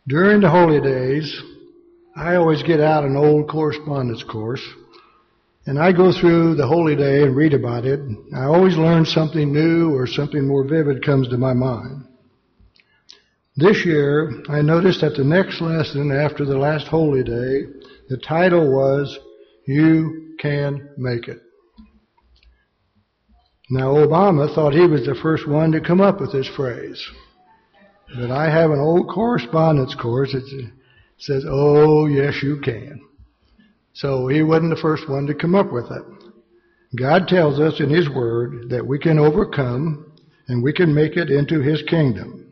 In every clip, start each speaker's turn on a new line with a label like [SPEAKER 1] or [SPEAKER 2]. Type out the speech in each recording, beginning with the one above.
[SPEAKER 1] During the holy days, I always get out an old correspondence course, and I go through the holy day and read about it. I always learn something new or something more vivid comes to my mind. This year, I noticed that the next lesson after the last holy day, the title was, You Can Make It. Now, Obama thought he was the first one to come up with this phrase. But I have an old correspondence course that says, oh, yes, you can. So he wasn't the first one to come up with it. God tells us in His Word that we can overcome and we can make it into His kingdom.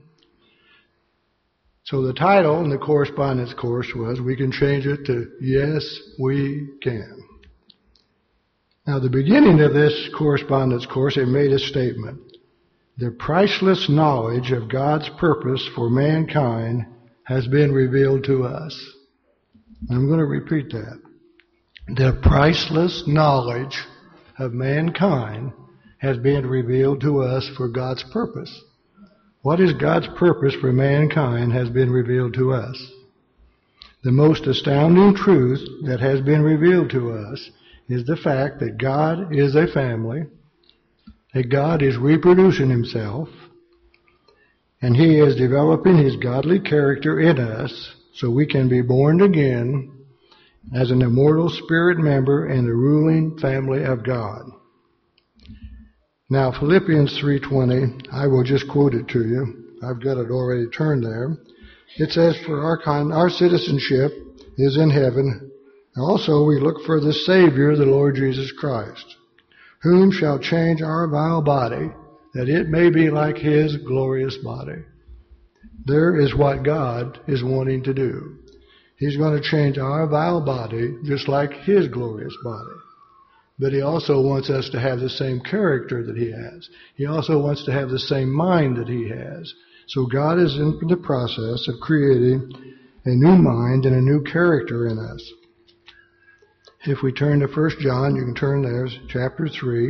[SPEAKER 1] So the title in the correspondence course was, we can change it to, Yes, we can. Now, the beginning of this correspondence course, it made a statement. The priceless knowledge of God's purpose for mankind has been revealed to us. I'm going to repeat that. The priceless knowledge of mankind has been revealed to us for God's purpose. What is God's purpose for mankind has been revealed to us. The most astounding truth that has been revealed to us is the fact that God is a family, that God is reproducing Himself, and He is developing His godly character in us so we can be born again as an immortal spirit member in the ruling family of God. Now, Philippians 3:20, I will just quote it to you. I've got it already turned there. It says, for our citizenship is in heaven. Also we look for the Savior, the Lord Jesus Christ, whom shall change our vile body, that it may be like His glorious body. There is what God is wanting to do. He's going to change our vile body just like His glorious body. But He also wants us to have the same character that He has. He also wants to have the same mind that He has. So God is in the process of creating a new mind and a new character in us. If we turn to 1 John, you can turn there, chapter 3.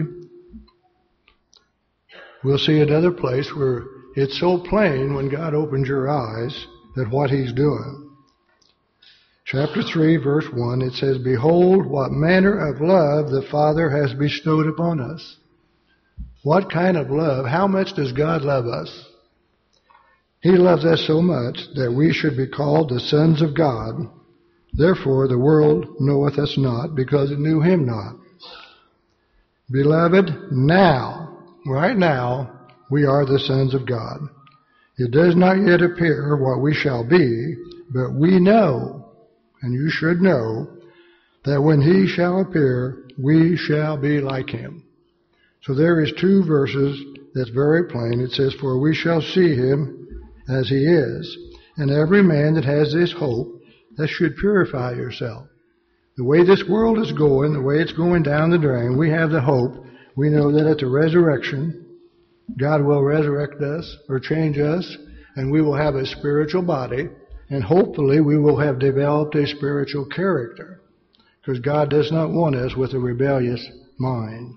[SPEAKER 1] We'll see another place where it's so plain when God opens your eyes that what He's doing. Chapter 3, verse 1, it says, behold, what manner of love the Father has bestowed upon us. What kind of love? How much does God love us? He loves us so much that we should be called the sons of God. Therefore the world knoweth us not, because it knew Him not. Beloved, now, right now, we are the sons of God. It does not yet appear what we shall be, but we know, and you should know, that when He shall appear, we shall be like Him. So there is 2 verses that's very plain. It says, for we shall see Him as He is. And every man that has this hope, that should purify yourself. The way this world is going, the way it's going down the drain, we have the hope. We know that at the resurrection, God will resurrect us or change us, and we will have a spiritual body, and hopefully we will have developed a spiritual character, because God does not want us with a rebellious mind.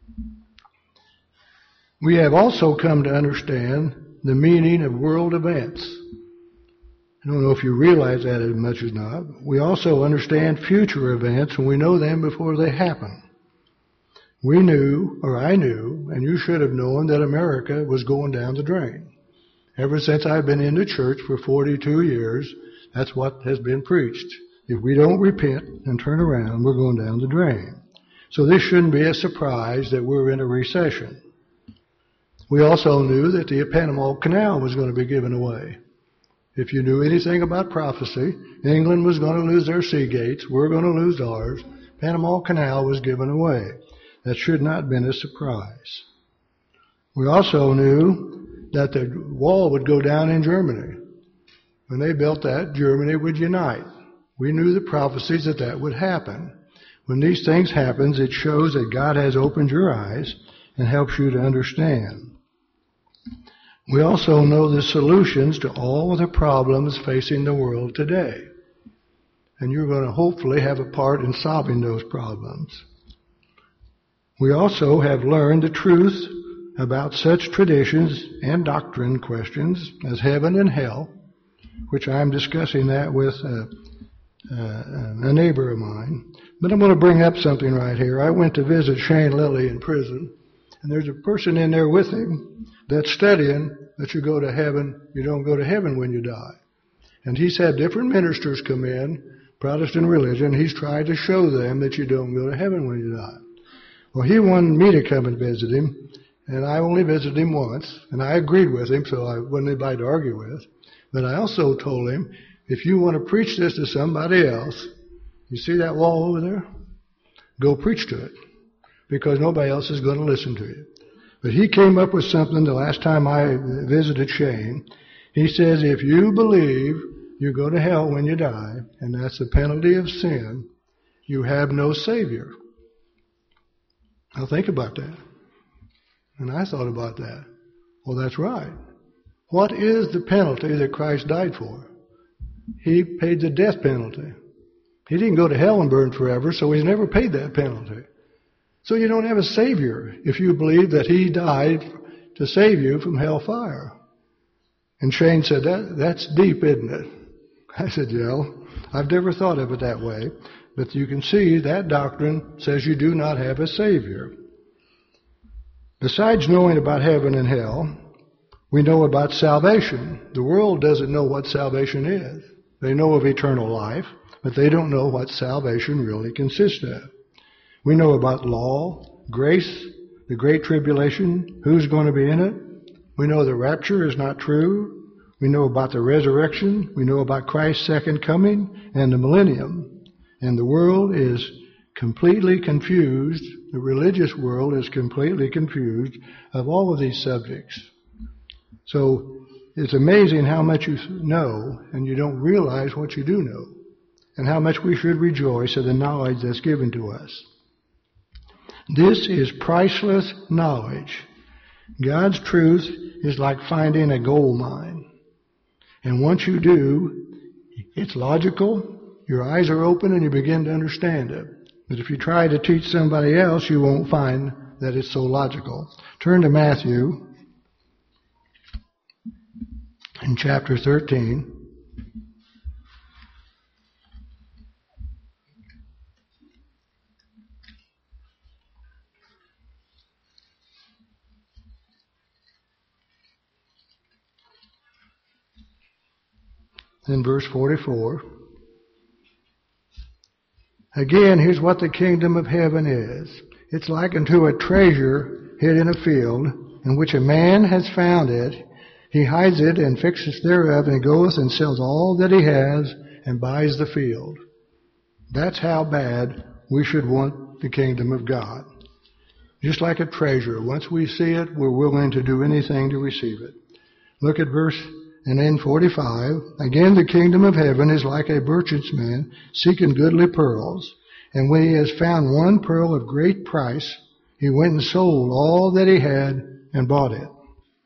[SPEAKER 1] We have also come to understand the meaning of world events. I don't know if you realize that as much as not. We also understand future events, and we know them before they happen. We knew, or I knew, and you should have known, that America was going down the drain. Ever since I've been in the church for 42 years, that's what has been preached. If we don't repent and turn around, we're going down the drain. So this shouldn't be a surprise that we're in a recession. We also knew that the Panama Canal was going to be given away. If you knew anything about prophecy, England was going to lose their sea gates. We're going to lose ours. Panama Canal was given away. That should not have been a surprise. We also knew that the wall would go down in Germany. When they built that, Germany would unite. We knew the prophecies that would happen. When these things happen, it shows that God has opened your eyes and helps you to understand. We also know the solutions to all the problems facing the world today. And you're going to hopefully have a part in solving those problems. We also have learned the truth about such traditions and doctrine questions as heaven and hell, which I'm discussing that with a neighbor of mine. But I'm going to bring up something right here. I went to visit Shane Lilly in prison, and there's a person in there with him that's studying that you go to heaven. You don't go to heaven when you die. And he's had different ministers come in, Protestant religion. He's tried to show them that you don't go to heaven when you die. Well, he wanted me to come and visit him, and I only visited him once, and I agreed with him, so I wasn't anybody to argue with. But I also told him, if you want to preach this to somebody else, you see that wall over there? Go preach to it, because nobody else is going to listen to you. But he came up with something the last time I visited Shane. He says, if you believe you go to hell when you die, and that's the penalty of sin, you have no Savior. Now think about that. And I thought about that. Well, that's right. What is the penalty that Christ died for? He paid the death penalty. He didn't go to hell and burn forever, so he's never paid that penalty. So you don't have a Savior if you believe that he died to save you from hellfire. And Shane said, that's deep, isn't it? I said, yeah, I've never thought of it that way. But you can see that doctrine says you do not have a Savior. Besides knowing about heaven and hell, we know about salvation. The world doesn't know what salvation is. They know of eternal life, but they don't know what salvation really consists of. We know about law, grace, the Great Tribulation, who's going to be in it. We know the rapture is not true. We know about the resurrection. We know about Christ's second coming and the millennium. And the world is completely confused. The religious world is completely confused of all of these subjects. So it's amazing how much you know, and you don't realize what you do know, and how much we should rejoice in the knowledge that's given to us. This is priceless knowledge. God's truth is like finding a gold mine. And once you do, it's logical, your eyes are open, and you begin to understand it. But if you try to teach somebody else, you won't find that it's so logical. Turn to Matthew in chapter 13. In verse 44. Again, here's what the kingdom of heaven is. It's like unto a treasure hid in a field, in which a man has found it. He hides it and fixes thereof, and goeth and sells all that he has, and buys the field. That's how bad we should want the kingdom of God. Just like a treasure. Once we see it, we're willing to do anything to receive it. Look at verse, and in 45, again the kingdom of heaven is like a merchant's man seeking goodly pearls. And when he has found one pearl of great price, he went and sold all that he had and bought it.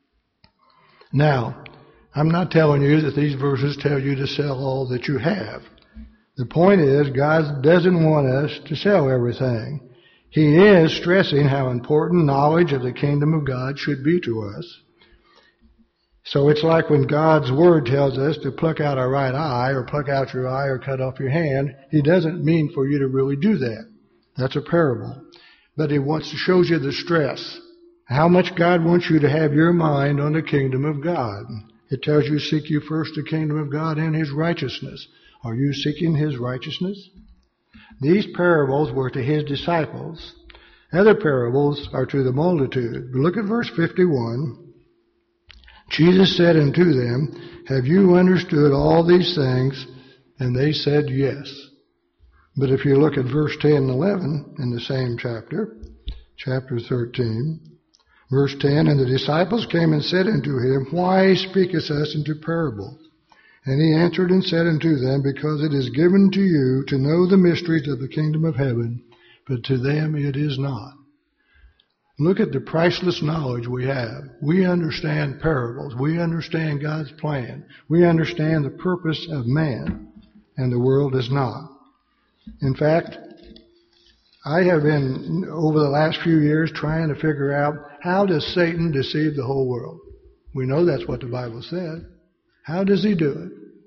[SPEAKER 1] Now, I'm not telling you that these verses tell you to sell all that you have. The point is, God doesn't want us to sell everything. He is stressing how important knowledge of the kingdom of God should be to us. So it's like when God's Word tells us to pluck out our right eye, or pluck out your eye, or cut off your hand. He doesn't mean for you to really do that. That's a parable. But He shows you the stress. How much God wants you to have your mind on the kingdom of God. It tells you, seek you first the kingdom of God and His righteousness. Are you seeking His righteousness? These parables were to His disciples. Other parables are to the multitude. But look at verse 51. Jesus said unto them, have you understood all these things? And they said, yes. But if you look at verse 10 and 11 in the same chapter 13, verse 10, and the disciples came and said unto him, why speakest us into parables? And he answered and said unto them, because it is given to you to know the mysteries of the kingdom of heaven, but to them it is not. Look at the priceless knowledge we have. We understand parables. We understand God's plan. We understand the purpose of man, and the world does not. In fact, I have been, over the last few years, trying to figure out, how does Satan deceive the whole world? We know that's what the Bible said. How does he do it?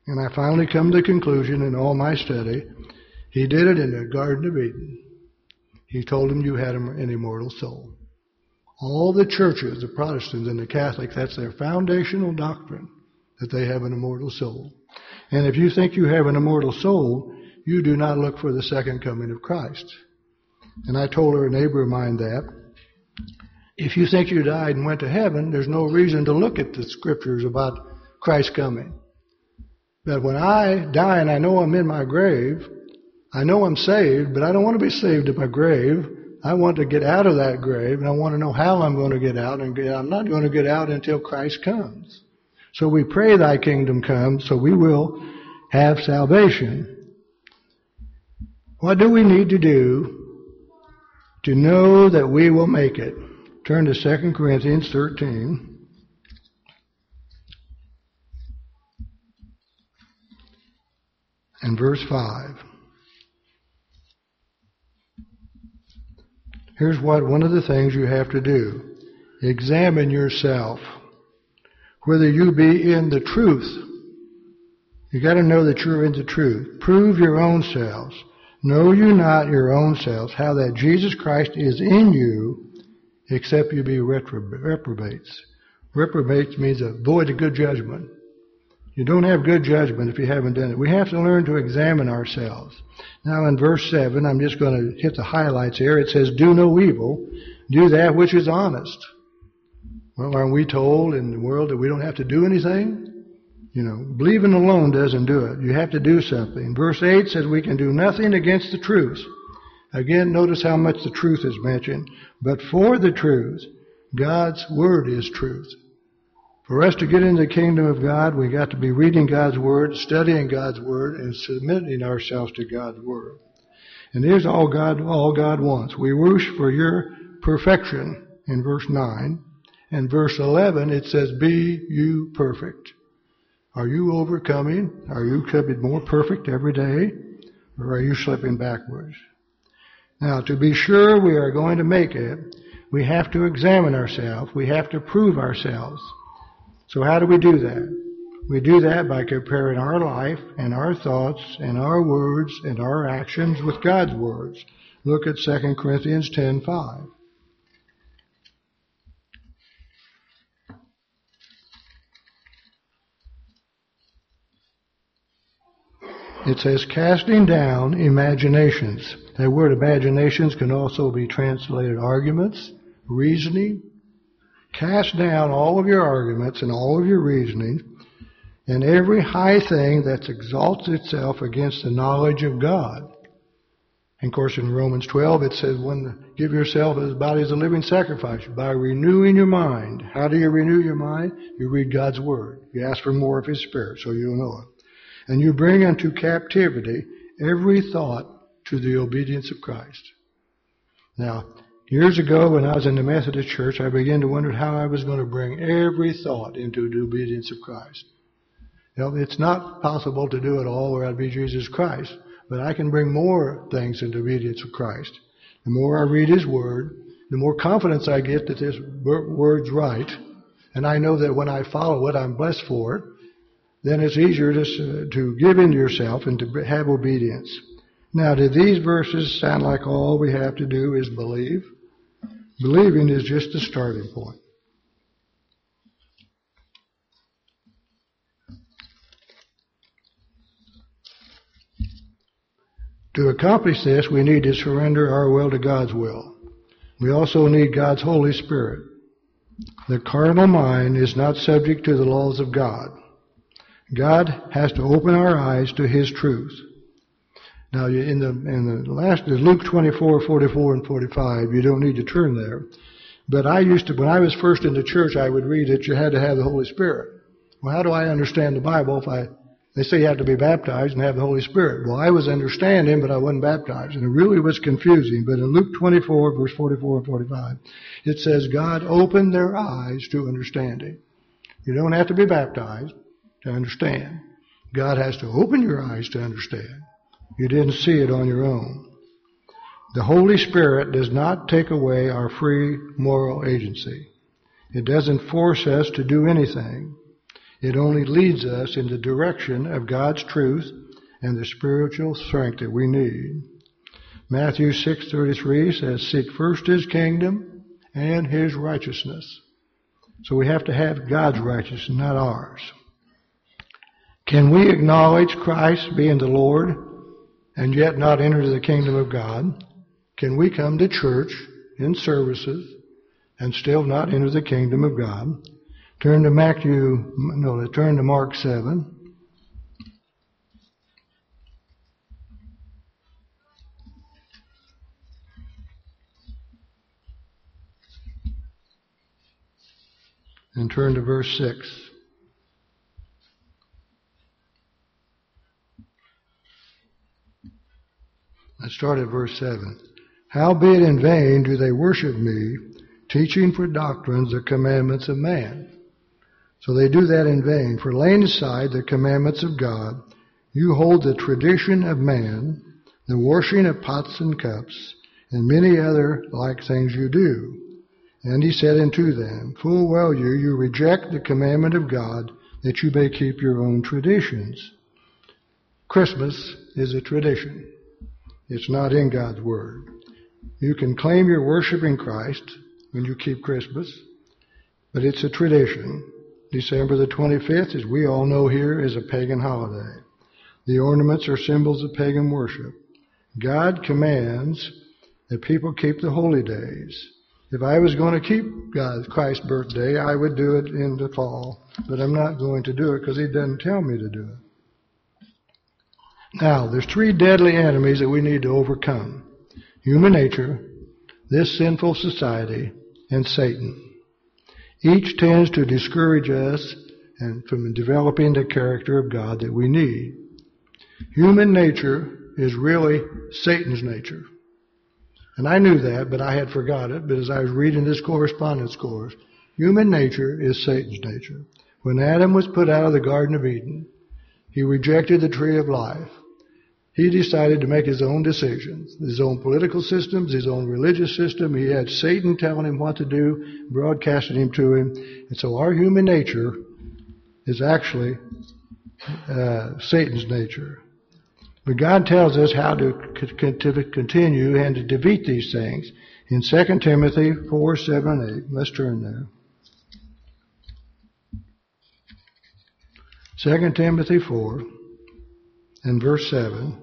[SPEAKER 1] And I finally come to the conclusion in all my study, he did it in the Garden of Eden. He told them you had an immortal soul. All the churches, the Protestants and the Catholics, that's their foundational doctrine, that they have an immortal soul. And if you think you have an immortal soul, you do not look for the second coming of Christ. And I told a neighbor of mine that if you think you died and went to heaven, there's no reason to look at the scriptures about Christ coming. But when I die and I know I'm in my grave, I know I'm saved, but I don't want to be saved in my grave. I want to get out of that grave, and I want to know how I'm going to get out, and I'm not going to get out until Christ comes. So we pray thy kingdom come, so we will have salvation. What do we need to do to know that we will make it? Turn to 2 Corinthians 13. And verse 5. Here's one of the things you have to do. Examine yourself, whether you be in the truth. You got to know that you're in the truth. Prove your own selves. Know you not your own selves, how that Jesus Christ is in you, except you be reprobates. Reprobates means a void of good judgment. You don't have good judgment if you haven't done it. We have to learn to examine ourselves. Now in verse 7, I'm just going to hit the highlights here. It says, do no evil, do that which is honest. Well, aren't we told in the world that we don't have to do anything? Believing alone doesn't do it. You have to do something. Verse 8 says we can do nothing against the truth. Again, notice how much the truth is mentioned. But for the truth, God's Word is truth. For us to get into the kingdom of God, we got to be reading God's Word, studying God's Word, and submitting ourselves to God's Word. And here's all God wants. We wish for your perfection in verse 9. And verse 11, it says, be you perfect. Are you overcoming? Are you becoming more perfect every day? Or are you slipping backwards? Now, to be sure we are going to make it, we have to examine ourselves. We have to prove ourselves. So how do we do that? We do that by comparing our life and our thoughts and our words and our actions with God's words. Look at 2 Corinthians 10:5. It says, casting down imaginations. That word imaginations can also be translated arguments, reasoning. Cast down all of your arguments and all of your reasoning and every high thing that exalts itself against the knowledge of God. And of course in Romans 12 it says, give yourself as body as a living sacrifice by renewing your mind. How do you renew your mind? You read God's Word. You ask for more of His Spirit so you'll know it. And you bring unto captivity every thought to the obedience of Christ. Now, years ago when I was in the Methodist Church, I began to wonder how I was going to bring every thought into the obedience of Christ. It's not possible to do it all where I'd be Jesus Christ, but I can bring more things into obedience of Christ. The more I read His Word, the more confidence I get that this Word's right, and I know that when I follow it, I'm blessed for it, then it's easier to give in to yourself and to have obedience. Now, do these verses sound like all we have to do is believe? Believing is just the starting point. To accomplish this, we need to surrender our will to God's will. We also need God's Holy Spirit. The carnal mind is not subject to the laws of God. God has to open our eyes to His truth. Now, in the last, Luke 24:44 and 45, you don't need to turn there. But when I was first in the church, I would read that you had to have the Holy Spirit. Well, how do I understand the Bible they say you have to be baptized and have the Holy Spirit? Well, I was understanding, but I wasn't baptized. And it really was confusing. But in Luke 24, verse 44 and 45, it says, God opened their eyes to understanding. You don't have to be baptized to understand. God has to open your eyes to understand. You didn't see it on your own. The Holy Spirit does not take away our free moral agency. It doesn't force us to do anything. It only leads us in the direction of God's truth and the spiritual strength that we need. Matthew 6:33 says, "Seek first His kingdom and His righteousness." So we have to have God's righteousness, not ours. Can we acknowledge Christ being the Lord and yet not enter the kingdom of God? Can we come to church in services and still not enter the kingdom of God? Turn to Mark 7. And turn to verse 6. Let's start at verse 7. "Howbeit in vain do they worship me, teaching for doctrines the commandments of man." So they do that in vain. "For laying aside the commandments of God, you hold the tradition of man, the washing of pots and cups, and many other like things you do. And he said unto them, Full well you reject the commandment of God, that you may keep your own traditions." Christmas is a tradition. It's not in God's Word. You can claim you're worshiping Christ when you keep Christmas, but it's a tradition. December the 25th, as we all know here, is a pagan holiday. The ornaments are symbols of pagan worship. God commands that people keep the holy days. If I was going to keep Christ's birthday, I would do it in the fall, but I'm not going to do it because He doesn't tell me to do it. Now, there's three deadly enemies that we need to overcome: human nature, this sinful society, and Satan. Each tends to discourage us from developing the character of God that we need. Human nature is really Satan's nature. And I knew that, but I had forgot it. But as I was reading this correspondence course, human nature is Satan's nature. When Adam was put out of the Garden of Eden, he rejected the tree of life. He decided to make his own decisions, his own political systems, his own religious system. He had Satan telling him what to do, broadcasting him to him. And so our human nature is actually Satan's nature. But God tells us how to continue and to defeat these things. In 2 Timothy 4, 7, and 8. Let's turn there. 2 Timothy 4 and verse 7.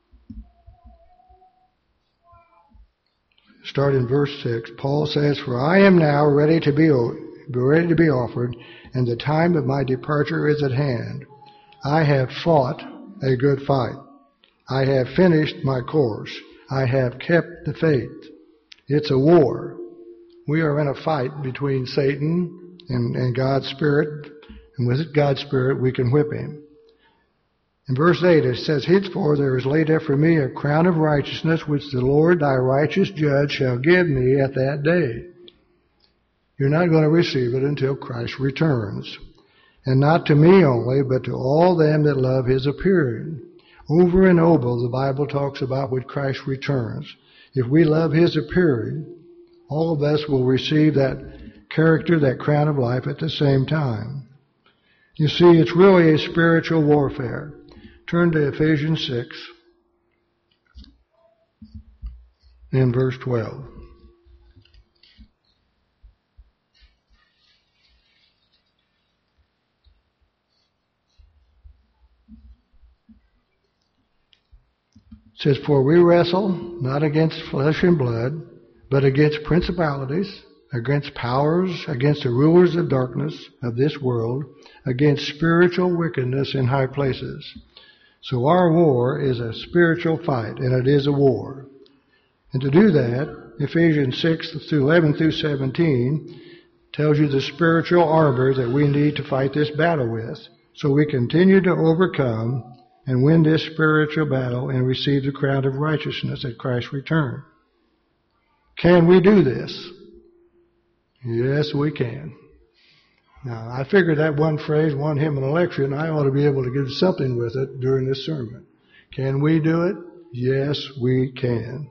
[SPEAKER 1] Start in verse 6. Paul says, "For I am now ready to be offered, and the time of my departure is at hand. I have fought a good fight. I have finished my course. I have kept the faith." It's a war. We are in a fight between Satan and God's Spirit, and with God's Spirit we can whip him. In verse 8 it says, "Henceforth there is laid up for me a crown of righteousness, which the Lord thy righteous judge shall give me at that day." You're not going to receive it until Christ returns. "And not to me only, but to all them that love his appearing." Over and over the Bible talks about when Christ returns. If we love his appearing, all of us will receive that character, that crown of life at the same time. You see, it's really a spiritual warfare. Turn to Ephesians 6 in verse 12. It says, "For we wrestle not against flesh and blood, but against principalities, against powers, against the rulers of darkness of this world, against spiritual wickedness in high places." So our war is a spiritual fight, and it is a war. And to do that, Ephesians 6 through 11 through 17 tells you the spiritual armor that we need to fight this battle with, so we continue to overcome and win this spiritual battle and receive the crown of righteousness at Christ's return. Can we do this? Yes, we can. Now, I figured that one phrase, one hymn and a lecture, and I ought to be able to give something with it during this sermon. Can we do it? Yes, we can.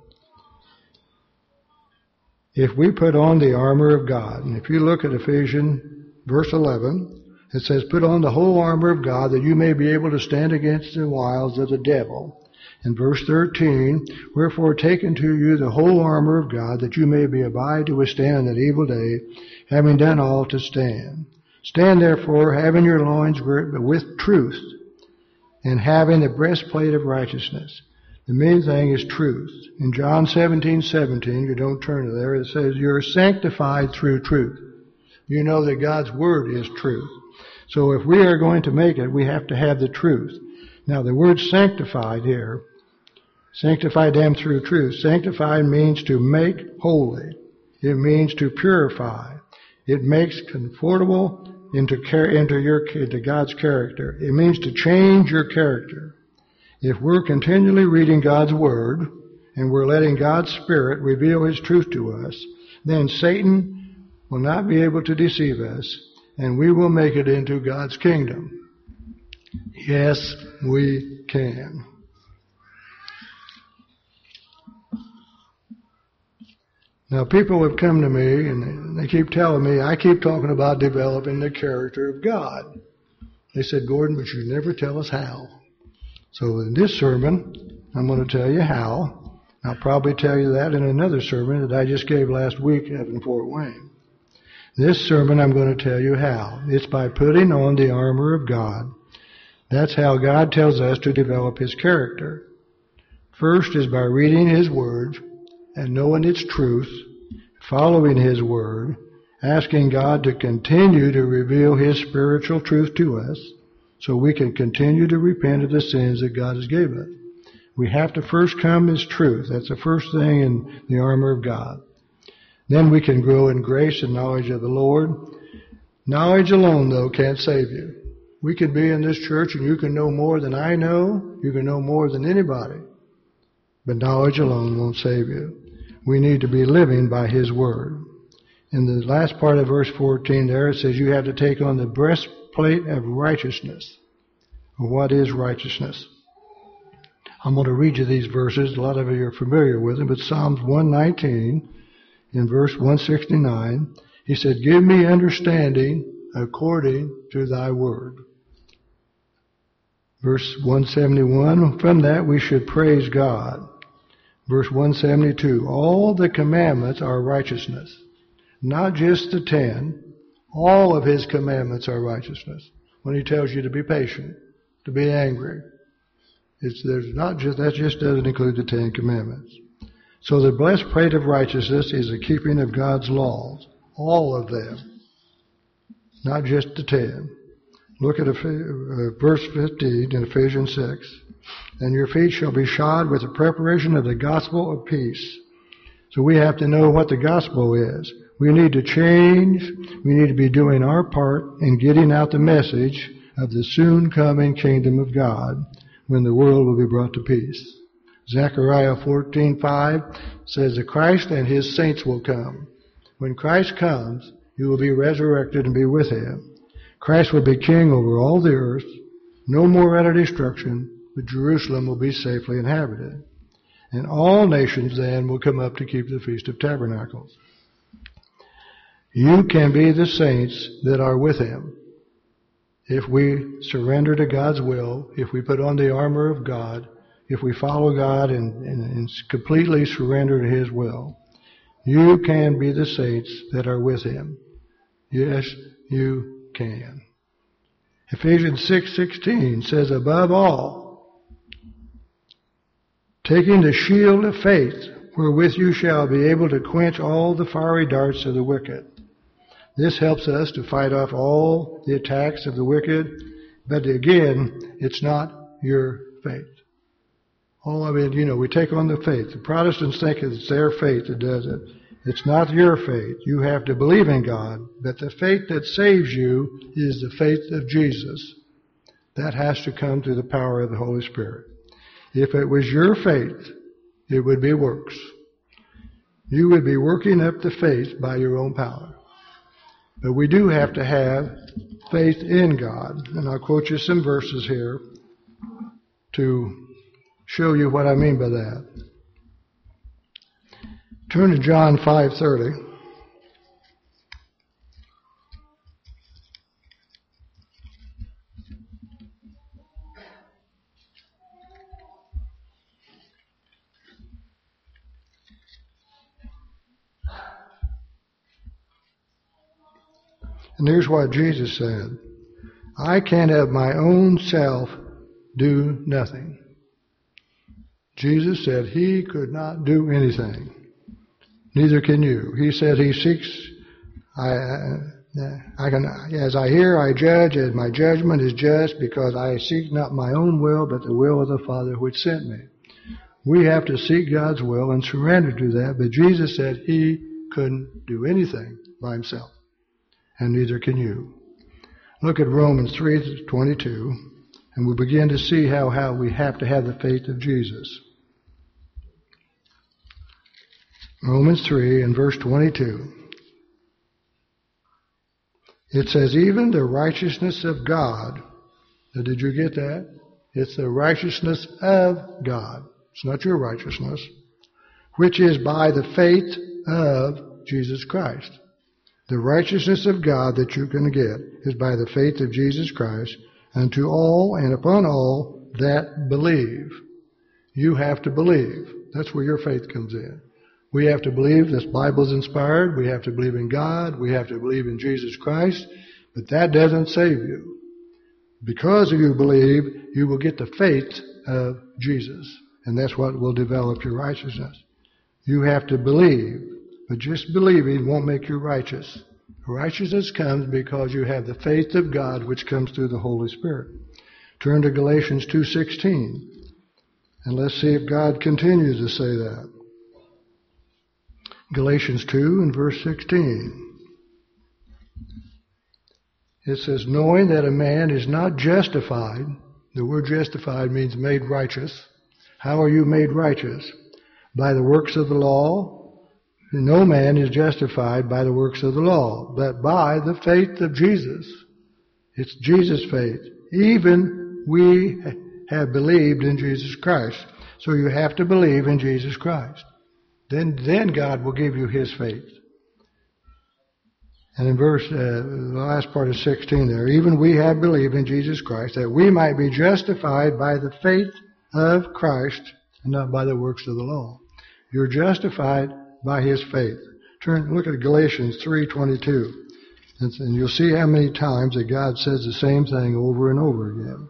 [SPEAKER 1] If we put on the armor of God, and if you look at Ephesians verse 11, It says, put on the whole armor of God that you may be able to stand against the wiles of the devil. In verse 13, wherefore take unto you the whole armor of God that you may be abide to withstand that evil day, having done all to stand. Stand therefore, having your loins girt with truth, and having the breastplate of righteousness. The main thing is truth. In John 17:17, you don't turn to there, it says, you're sanctified through truth. You know that God's Word is truth. So if we are going to make it, we have to have the truth. Now the word sanctified here, sanctify them through truth. Sanctified means to make holy. It means to purify. It makes conformable into God's character. It means to change your character. If we're continually reading God's Word and we're letting God's Spirit reveal His truth to us, then Satan will not be able to deceive us, and we will make it into God's kingdom. Yes, we can. Now, people have come to me and they keep telling me, I keep talking about developing the character of God. They said, Gordon, but you never tell us how. So in this sermon, I'm going to tell you how. I'll probably tell you that in another sermon that I just gave last week up in Fort Wayne. This sermon, I'm going to tell you how. It's by putting on the armor of God. That's how God tells us to develop His character. First is by reading His Word and knowing its truth, following His Word, asking God to continue to reveal His spiritual truth to us so we can continue to repent of the sins that God has given us. We have to first come as truth. That's the first thing in the armor of God. Then we can grow in grace and knowledge of the Lord. Knowledge alone, though, can't save you. We could be in this church and you can know more than I know. You can know more than anybody. But knowledge alone won't save you. We need to be living by His Word. In the last part of verse 14 there, it says you have to take on the breastplate of righteousness. What is righteousness? I'm going to read you these verses. A lot of you are familiar with them, but Psalms 119, in verse 169, he said, give me understanding according to thy word. Verse 171, from that we should praise God. Verse 172, all the commandments are righteousness. Not just the 10, all of His commandments are righteousness. When He tells you to be patient, to be angry, that just doesn't include the 10 commandments. So the breastplate of righteousness is the keeping of God's laws, all of them, not just the 10. Look at verse 15 in Ephesians 6. And your feet shall be shod with the preparation of the gospel of peace. So we have to know what the gospel is. We need to change. We need to be doing our part in getting out the message of the soon coming kingdom of God when the world will be brought to peace. Zechariah 14:5 says that Christ and His saints will come. When Christ comes, you will be resurrected and be with Him. Christ will be king over all the earth. No more utter destruction, but Jerusalem will be safely inhabited. And all nations then will come up to keep the Feast of Tabernacles. You can be the saints that are with Him. If we surrender to God's will, if we put on the armor of God, if we follow God and completely surrender to His will, you can be the saints that are with Him. Yes, you can. Ephesians 6:16 says, above all, taking the shield of faith, wherewith you shall be able to quench all the fiery darts of the wicked. This helps us to fight off all the attacks of the wicked, but again, it's not your faith. All of it, we take on the faith. The Protestants think it's their faith that does it. It's not your faith. You have to believe in God, but the faith that saves you is the faith of Jesus. That has to come through the power of the Holy Spirit. If it was your faith, it would be works. You would be working up the faith by your own power. But we do have to have faith in God. And I'll quote you some verses here to show you what I mean by that. Turn to John 5:30. And here's what Jesus said. I can of my own self do nothing. Jesus said he could not do anything. Neither can you. He said he seeks, as I hear, I judge, as my judgment is just, because I seek not my own will, but the will of the Father which sent me. We have to seek God's will and surrender to that, but Jesus said he couldn't do anything by himself, and neither can you. Look at Romans 3:22, and we'll begin to see how we have to have the faith of Jesus. Romans 3 and verse 22. It says, even the righteousness of God. Now, did you get that? It's the righteousness of God. It's not your righteousness. Which is by the faith of Jesus Christ. The righteousness of God that you can get is by the faith of Jesus Christ, unto all and upon all that believe. You have to believe. That's where your faith comes in. We have to believe this Bible is inspired. We have to believe in God. We have to believe in Jesus Christ. But that doesn't save you. Because you believe, you will get the faith of Jesus. And that's what will develop your righteousness. You have to believe. But just believing won't make you righteous. Righteousness comes because you have the faith of God which comes through the Holy Spirit. Turn to Galatians 2:16. And let's see if God continues to say that. Galatians 2 and verse 16. It says, knowing that a man is not justified. The word justified means made righteous. How are you made righteous? By the works of the law? No man is justified by the works of the law, but by the faith of Jesus. It's Jesus' faith. Even we have believed in Jesus Christ. So you have to believe in Jesus Christ. Then God will give you His faith. And in verse, the last part of 16 there, even we have believed in Jesus Christ, that we might be justified by the faith of Christ, and not by the works of the law. You're justified by His faith. Look at Galatians 3:22, and you'll see how many times that God says the same thing over and over again.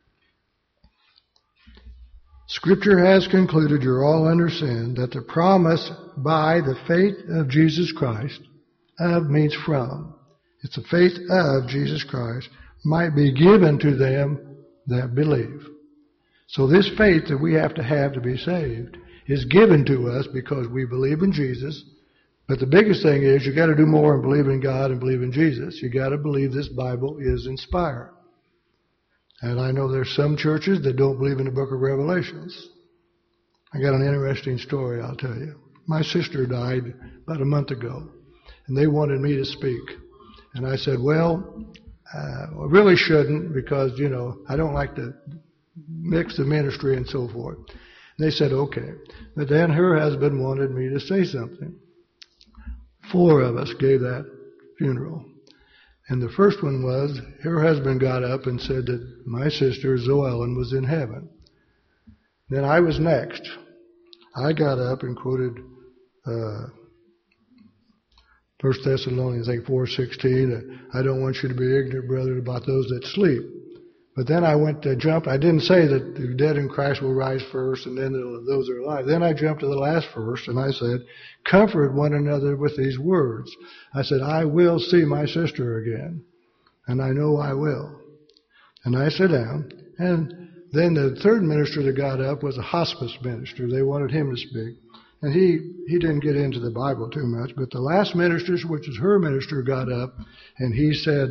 [SPEAKER 1] Scripture has concluded, you're all under sin, that the promise by the faith of Jesus Christ, of means from, it's the faith of Jesus Christ, might be given to them that believe. So this faith that we have to be saved is given to us because we believe in Jesus. But the biggest thing is you got to do more than believe in God and believe in Jesus. You got to believe this Bible is inspired. And I know there's some churches that don't believe in the book of Revelations. I got an interesting story I'll tell you. My sister died about a month ago, and they wanted me to speak. And I said, well, I really shouldn't because, I don't like to mix the ministry and so forth. And they said, okay. But then her husband wanted me to say something. 4 of us gave that funeral. And the first one was, her husband got up and said that my sister, Zoellen, was in heaven. Then I was next. I got up and quoted 1 Thessalonians 4:16, I don't want you to be ignorant, brethren, about those that sleep. But then I went to jump. I didn't say that the dead in Christ will rise first and then those that are alive. Then I jumped to the last verse and I said, comfort one another with these words. I said, I will see my sister again. And I know I will. And I sat down. And then the third minister that got up was a hospice minister. They wanted him to speak. And he didn't get into the Bible too much. But the last minister, which is her minister, got up and he said,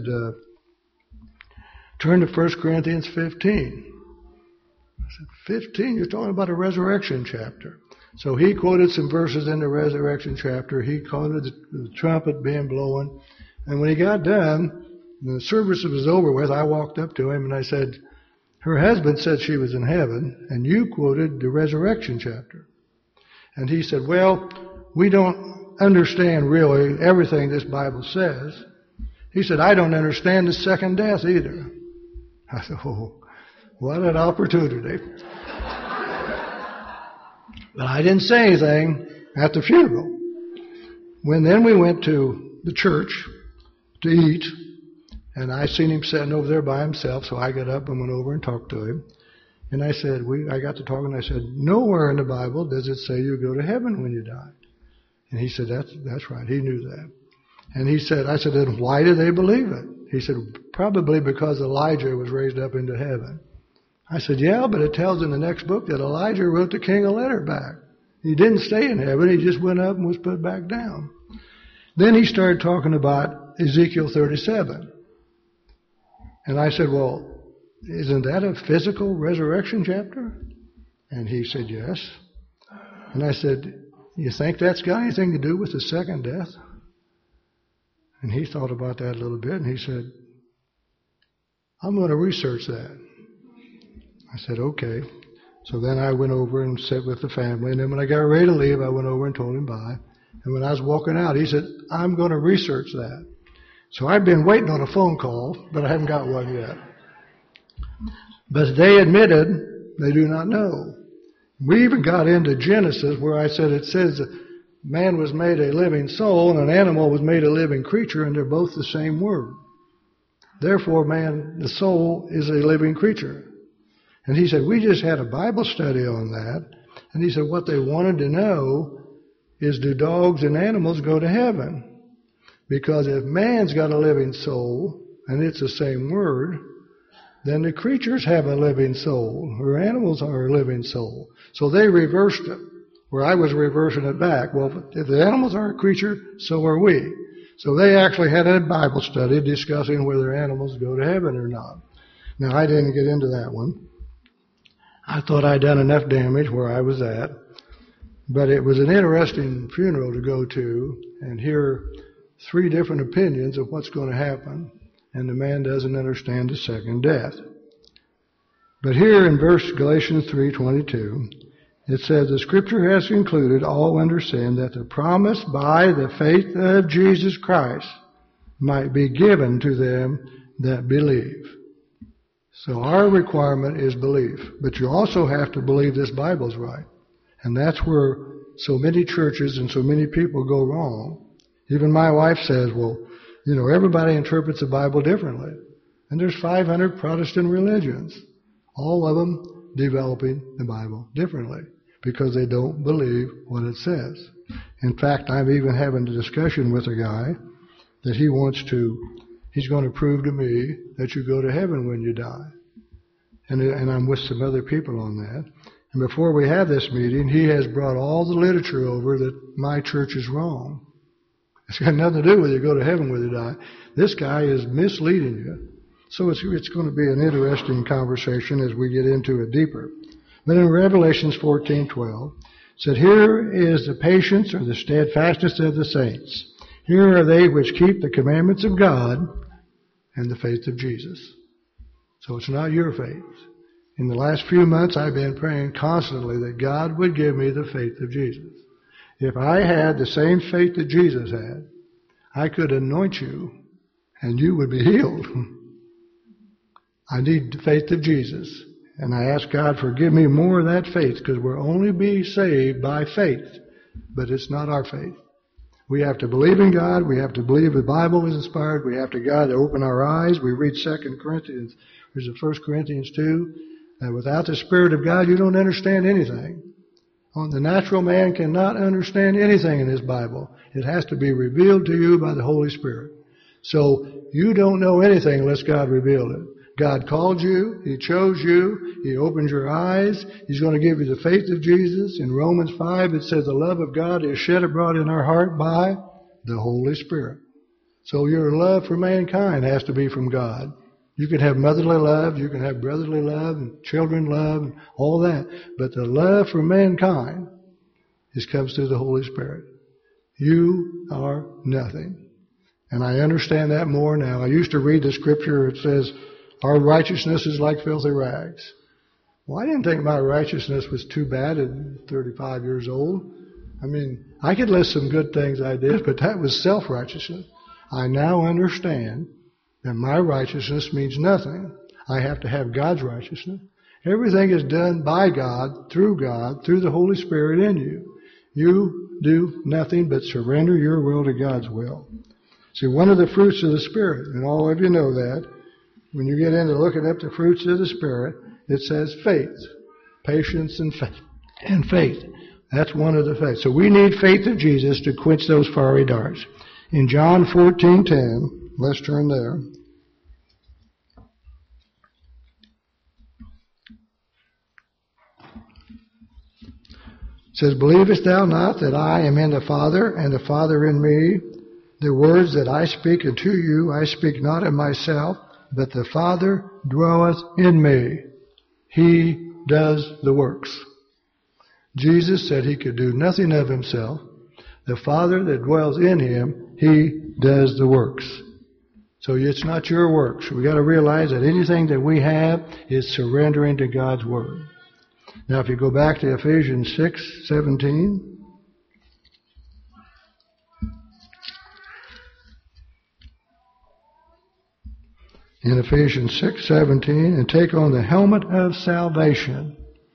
[SPEAKER 1] turn to 1 Corinthians 15. I said, 15? You're talking about a resurrection chapter. So he quoted some verses in the resurrection chapter. He quoted the trumpet being blown. And when he got done, the service was over with, I walked up to him and I said, her husband said she was in heaven, and you quoted the resurrection chapter. And he said, well, we don't understand really everything this Bible says. He said, I don't understand the second death either. I said, oh, what an opportunity. But I didn't say anything at the funeral. Then we went to the church, to eat. And I seen him sitting over there by himself, so I got up and went over and talked to him. And I said, I got to talking, and I said, nowhere in the Bible does it say you go to heaven when you die. And he said, that's right. He knew that. And I said, then why do they believe it? He said, probably because Elijah was raised up into heaven. I said, yeah, but it tells in the next book that Elijah wrote the king a letter back. He didn't stay in heaven. He just went up and was put back down. Then he started talking about Ezekiel 37. And I said, well, isn't that a physical resurrection chapter? And he said, yes. And I said, you think that's got anything to do with the second death? And he thought about that a little bit, and he said, I'm going to research that. I said, okay. So then I went over and sat with the family, and then when I got ready to leave, I went over and told him bye. And when I was walking out, he said, I'm going to research that. So I've been waiting on a phone call, but I haven't got one yet. But they admitted they do not know. We even got into Genesis where I said it says that man was made a living soul and an animal was made a living creature, and they're both the same word. Therefore, man, the soul is a living creature. And he said, we just had a Bible study on that. And he said, what they wanted to know is, do dogs and animals go to heaven? Because if man's got a living soul, and it's the same word, then the creatures have a living soul, or animals are a living soul. So they reversed it, where I was reversing it back. Well, if the animals are a creature, so are we. So they actually had a Bible study discussing whether animals go to heaven or not. Now, I didn't get into that one. I thought I'd done enough damage where I was at. But it was an interesting funeral to go to and hear 3 different opinions of what's going to happen. And the man doesn't understand the second death. But here in Galatians 3:22, it says, the Scripture has concluded, all under sin, that the promise by the faith of Jesus Christ might be given to them that believe. So our requirement is belief. But you also have to believe this Bible's right. And that's where so many churches and so many people go wrong. Even my wife says, well, everybody interprets the Bible differently. And there's 500 Protestant religions, all of them developing the Bible differently because they don't believe what it says. In fact, I'm even having a discussion with a guy that he's going to prove to me that you go to heaven when you die. And I'm with some other people on that. And before we have this meeting, he has brought all the literature over that my church is wrong. It's got nothing to do with you go to heaven when you die. This guy is misleading you. So it's going to be an interesting conversation as we get into it deeper. But in Revelations 14:12, it said, here is the patience or the steadfastness of the saints. Here are they which keep the commandments of God and the faith of Jesus. So it's not your faith. In the last few months, I've been praying constantly that God would give me the faith of Jesus. If I had the same faith that Jesus had, I could anoint you and you would be healed. I need the faith of Jesus. And I ask God, forgive me more of that faith, because we'll only be saved by faith. But it's not our faith. We have to believe in God. We have to believe the Bible is inspired. We have to God to open our eyes. We read 2 Corinthians, there's 1 Corinthians 2, that without the Spirit of God, you don't understand anything. The natural man cannot understand anything in this Bible. It has to be revealed to you by the Holy Spirit. So you don't know anything unless God revealed it. God called you. He chose you. He opened your eyes. He's going to give you the faith of Jesus. In Romans 5, it says the love of God is shed abroad in our heart by the Holy Spirit. So your love for mankind has to be from God. You can have motherly love, you can have brotherly love, and children love, and all that. But the love for mankind comes through the Holy Spirit. You are nothing. And I understand that more now. I used to read the scripture, it says, our righteousness is like filthy rags. Well, I didn't think my righteousness was too bad at 35 years old. I mean, I could list some good things I did, but that was self-righteousness. I now understand that my righteousness means nothing. I have to have God's righteousness. Everything is done by God, through the Holy Spirit in you. You do nothing but surrender your will to God's will. See, one of the fruits of the Spirit, and all of you know that, when you get into looking up the fruits of the Spirit, it says faith, patience, and faith. That's one of the faith. So we need faith of Jesus to quench those fiery darts. In John 14:10, let's turn there. It says, "Believest thou not that I am in the Father, and the Father in me? The words that I speak unto you, I speak not of myself, but the Father dwelleth in me. He does the works." Jesus said he could do nothing of himself. The Father that dwells in him, he does the works. So it's not your works. We've got to realize that anything that we have is surrendering to God's Word. Now if you go back to Ephesians 6:17. In Ephesians 6:17, and take on the helmet of salvation.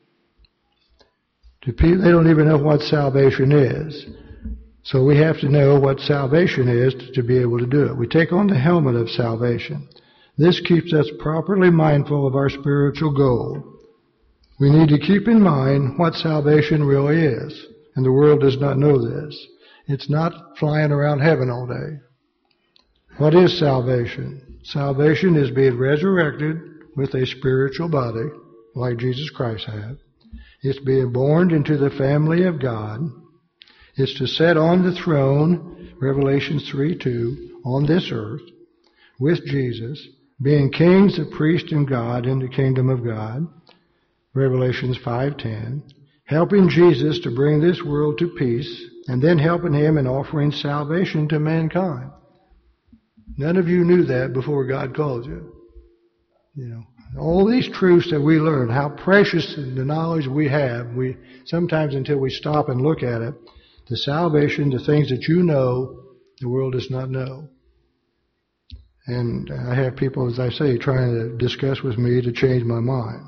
[SPEAKER 1] To people, they don't even know what salvation is. So we have to know what salvation is to be able to do it. We take on the helmet of salvation. This keeps us properly mindful of our spiritual goal. We need to keep in mind what salvation really is. And the world does not know this. It's not flying around heaven all day. What is salvation? Salvation is being resurrected with a spiritual body, like Jesus Christ had. It's being born into the family of God. It's to sit on the throne, Revelation 3:2, on this earth, with Jesus, being kings, a priest, and God in the kingdom of God, Revelations 5:10, helping Jesus to bring this world to peace, and then helping him in offering salvation to mankind. None of you knew that before God called you. You know, all these truths that we learn, how precious the knowledge we have, we sometimes until we stop and look at it, the salvation, the things that you know, the world does not know. And I have people, as I say, trying to discuss with me to change my mind.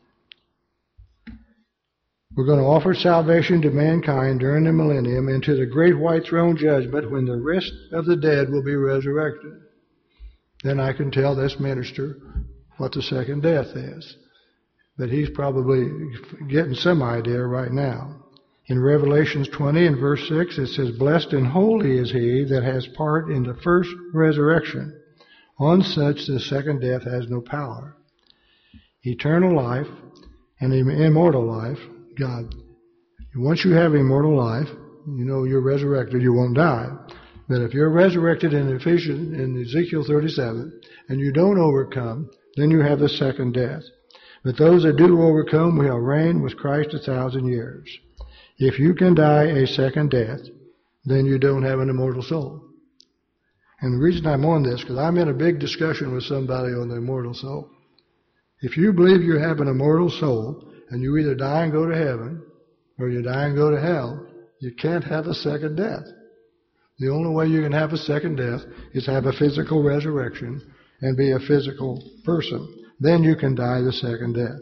[SPEAKER 1] We're going to offer salvation to mankind during the millennium and to the great white throne judgment when the rest of the dead will be resurrected. Then I can tell this minister what the second death is. But he's probably getting some idea right now. In Revelations 20 and verse 6 it says, "Blessed and holy is he that has part in the first resurrection. On such the second death has no power." Eternal life and immortal life, God. Once you have immortal life, you know you're resurrected, you won't die. But if you're resurrected in Ezekiel 37, and you don't overcome, then you have the second death. But those that do overcome will reign with Christ 1,000 years. If you can die a second death, then you don't have an immortal soul. And the reason I'm on this, because I'm in a big discussion with somebody on the immortal soul. If you believe you have an immortal soul, and you either die and go to heaven, or you die and go to hell, you can't have a second death. The only way you can have a second death is have a physical resurrection and be a physical person. Then you can die the second death.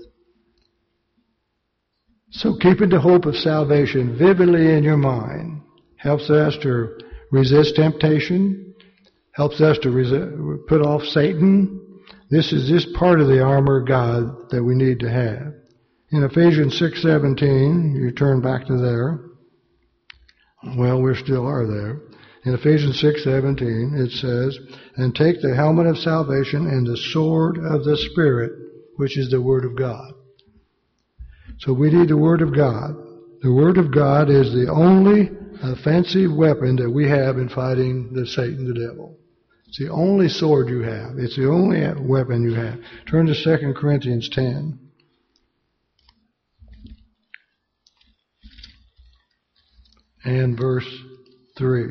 [SPEAKER 1] So keeping the hope of salvation vividly in your mind helps us to resist temptation, helps us to put off Satan. This is just part of the armor of God that we need to have. In Ephesians 6:17, you turn back to there. Well, we still are there. In Ephesians 6:17, it says, "And take the helmet of salvation and the sword of the Spirit, which is the Word of God." So we need the Word of God. The Word of God is the only offensive weapon that we have in fighting Satan, the devil. It's the only sword you have. It's the only weapon you have. Turn to 2 Corinthians 10. And verse 3.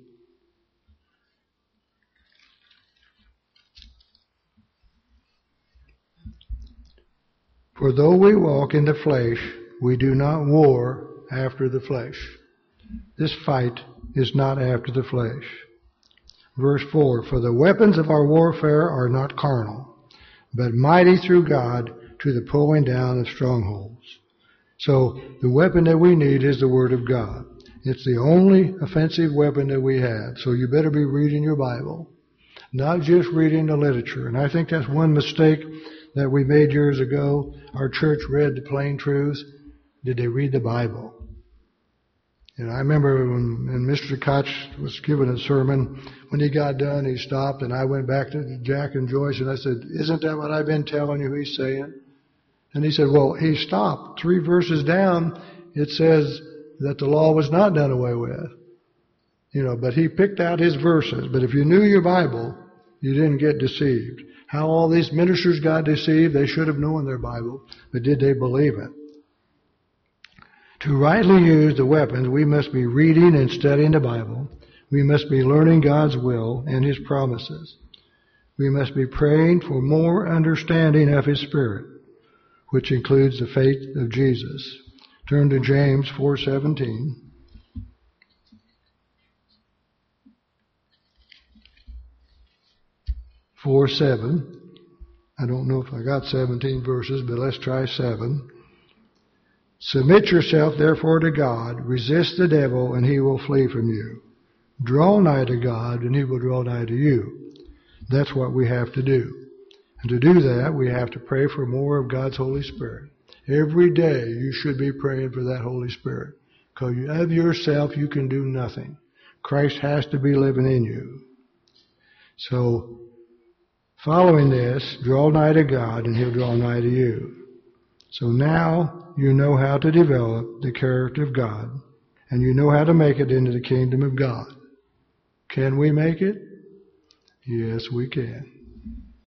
[SPEAKER 1] "For though we walk in the flesh, we do not war after the flesh." This fight is not after the flesh. Verse 4, "For the weapons of our warfare are not carnal, but mighty through God to the pulling down of strongholds." So the weapon that we need is the Word of God. It's the only offensive weapon that we have. So you better be reading your Bible, not just reading the literature. And I think that's one mistake that we made years ago. Our church read the plain truth. Did they read the Bible? And I remember when Mr. Koch was giving a sermon, when he got done, he stopped, and I went back to Jack and Joyce, and I said, "Isn't that what I've been telling you he's saying?" And he said, "Well, he stopped. 3 verses down, it says that the law was not done away with." But he picked out his verses. But if you knew your Bible, you didn't get deceived. How all these ministers got deceived, they should have known their Bible, but did they believe it? To rightly use the weapons, we must be reading and studying the Bible. We must be learning God's will and His promises. We must be praying for more understanding of His Spirit, which includes the faith of Jesus. Turn to James 4:17. I don't know if I got 17 verses, but let's try 7. Submit yourself therefore to God, resist the devil, and he will flee from you. Draw nigh to God, and he will draw nigh to you. That's what we have to do. And to do that, we have to pray for more of God's Holy Spirit. Every day you should be praying for that Holy Spirit. Because of yourself you can do nothing. Christ has to be living in you. So, following this, draw nigh to God, and He'll draw nigh to you. So now you know how to develop the character of God, and you know how to make it into the kingdom of God. Can we make it? Yes, we can.